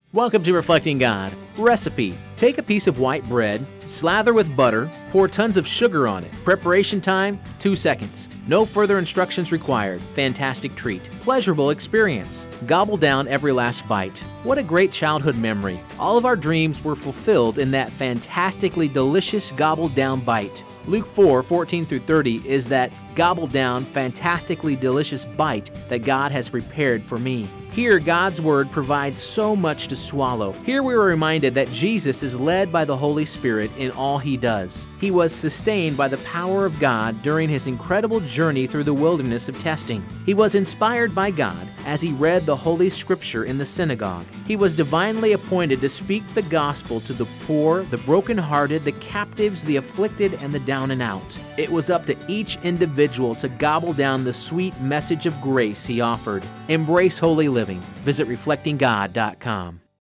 Welcome to Reflecting God. Recipe: take a piece of white bread, slather with butter, pour tons of sugar on it. Preparation time, 2 seconds. No further instructions required. Fantastic treat. Pleasurable experience. Gobble down every last bite. What a great childhood memory. All of our dreams were fulfilled in that fantastically delicious gobbled down bite. Luke 4:14-30 is that gobbled down, fantastically delicious bite that God has prepared for me. Here, God's Word provides so much to swallow. Here we are reminded that Jesus is led by the Holy Spirit in all He does. He was sustained by the power of God during His incredible journey through the wilderness of testing. He was inspired by God as He read the Holy Scripture in the synagogue. He was divinely appointed to speak the gospel to the poor, the brokenhearted, the captives, the afflicted, and the down and out. It was up to each individual to gobble down the sweet message of grace He offered. Embrace holy living. Visit reflectinggod.com.